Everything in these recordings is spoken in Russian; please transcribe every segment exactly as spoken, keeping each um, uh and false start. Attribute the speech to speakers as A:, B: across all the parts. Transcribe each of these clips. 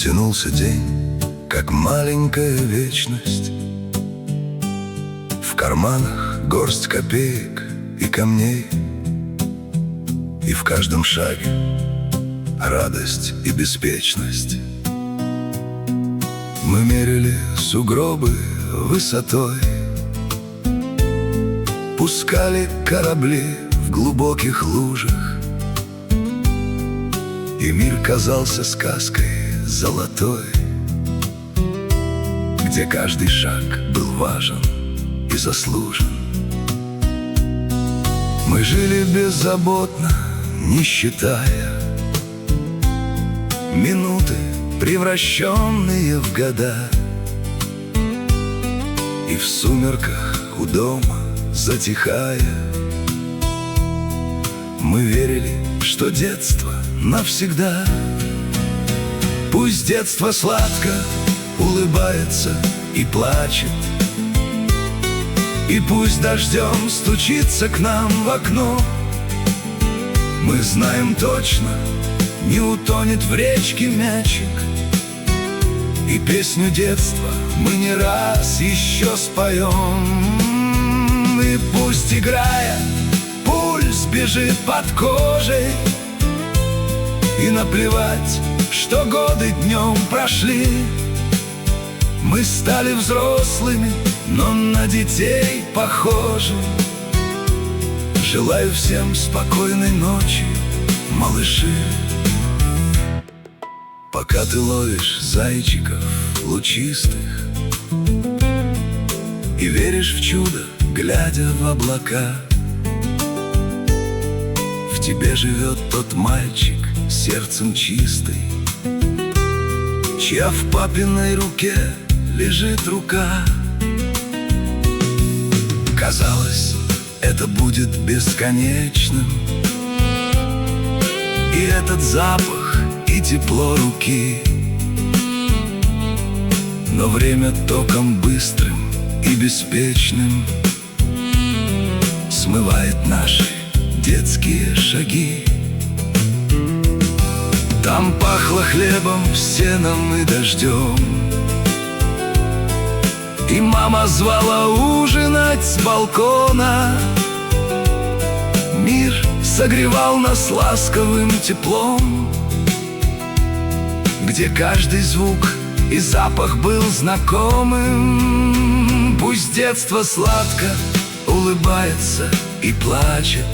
A: Тянулся день, как маленькая вечность. В карманах горсть копеек и камней, и в каждом шаге радость и беспечность. Мы мерили сугробы высотой, пускали корабли в глубоких лужах, и мир казался сказкой золотой, где каждый шаг был важен и заслужен. Мы жили беззаботно, не считая минуты, превращенные в года. И в сумерках у дома затихая, мы верили, что детство навсегда. Пусть детство сладко улыбается и плачет, и пусть дождем стучится к нам в окно. Мы знаем точно, не утонет в речке мячик, и песню детства мы не раз еще споем. И пусть, играя, пульс бежит под кожей, и наплевать, что годы днем прошли. Мы стали взрослыми, но на детей похожи. Желаю всем спокойной ночи, малыши. Пока ты ловишь зайчиков лучистых и веришь в чудо, глядя в облака, в тебе живет тот мальчик с сердцем чистый, чья в папиной руке лежит рука. Казалось, это будет бесконечным, и этот запах, и тепло руки. Но время током быстрым и беспечным смывает наши детские шаги. Там пахло хлебом, сеном и дождем, и мама звала ужинать с балкона. Мир согревал нас ласковым теплом, где каждый звук и запах был знакомым. Пусть детство сладко улыбается и плачет,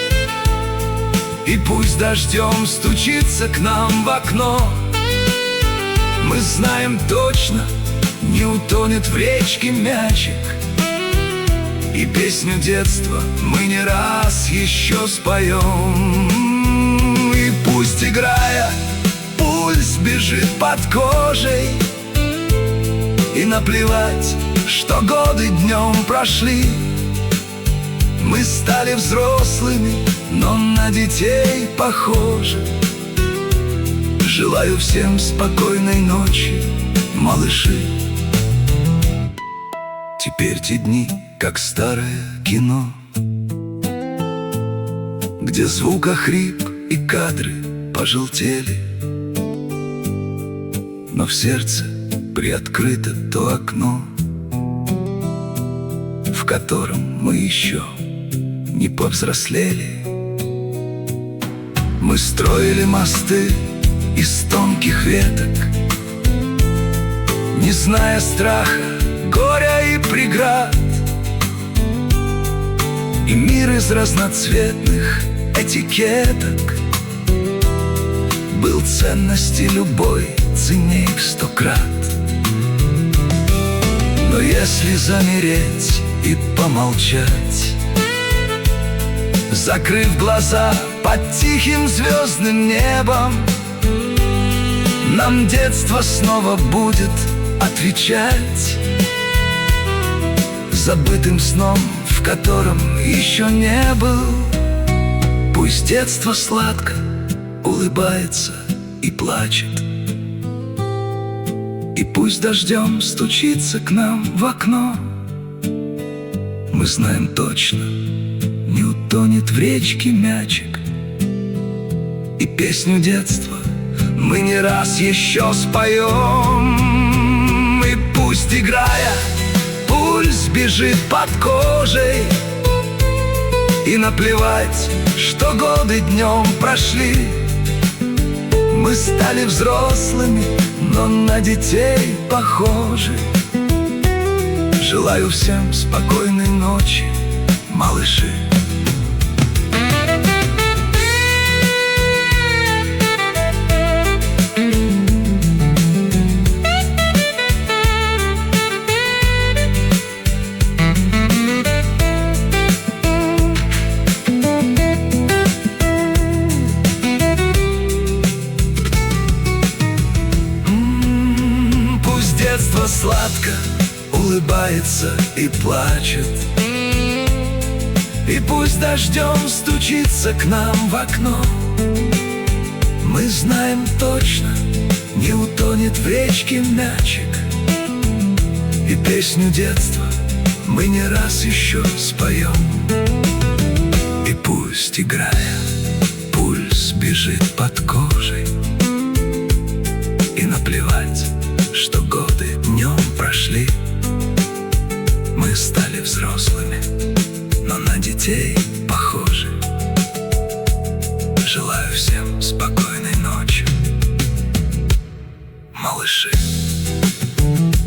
A: и пусть дождем стучится к нам в окно. Мы знаем точно, не утонет в речке мячик, и песню детства мы не раз еще споем. И пусть, играя, пульс бежит под кожей, и наплевать, что годы днем прошли. Мы стали взрослыми, но на детей похожи. Желаю всем спокойной ночи, малыши. Теперь те дни, как старое кино, где звук охрип и кадры пожелтели, но в сердце приоткрыто то окно, в котором мы еще не повзрослели. Мы строили мосты из тонких веток, не зная страха, горя и преград. И мир из разноцветных этикеток был ценности любой ценней в сто крат. Но если замереть и помолчать, закрыв глаза под тихим звездным небом, нам детство снова будет отвечать забытым сном, в котором еще не был. Пусть детство сладко улыбается и плачет, и пусть дождем стучится к нам в окно. Мы знаем точно, не утонет в речке мячик, и песню детства мы не не раз еще споем. И пусть, играя, пульс бежит под кожей, и наплевать, что годы днем прошли. Мы стали взрослыми, но на детей похожи. Желаю всем спокойной ночи, малыши. Детство сладко улыбается и плачет, и пусть дождем стучится к нам в окно. Мы знаем точно, не утонет в речке мячик, и песню детства мы не раз еще споем. И пусть, играя, пульс бежит под кожей, и наплевать, что годы днем прошли. Мы стали взрослыми, но на детей похожи. Желаю всем спокойной ночи, малыши.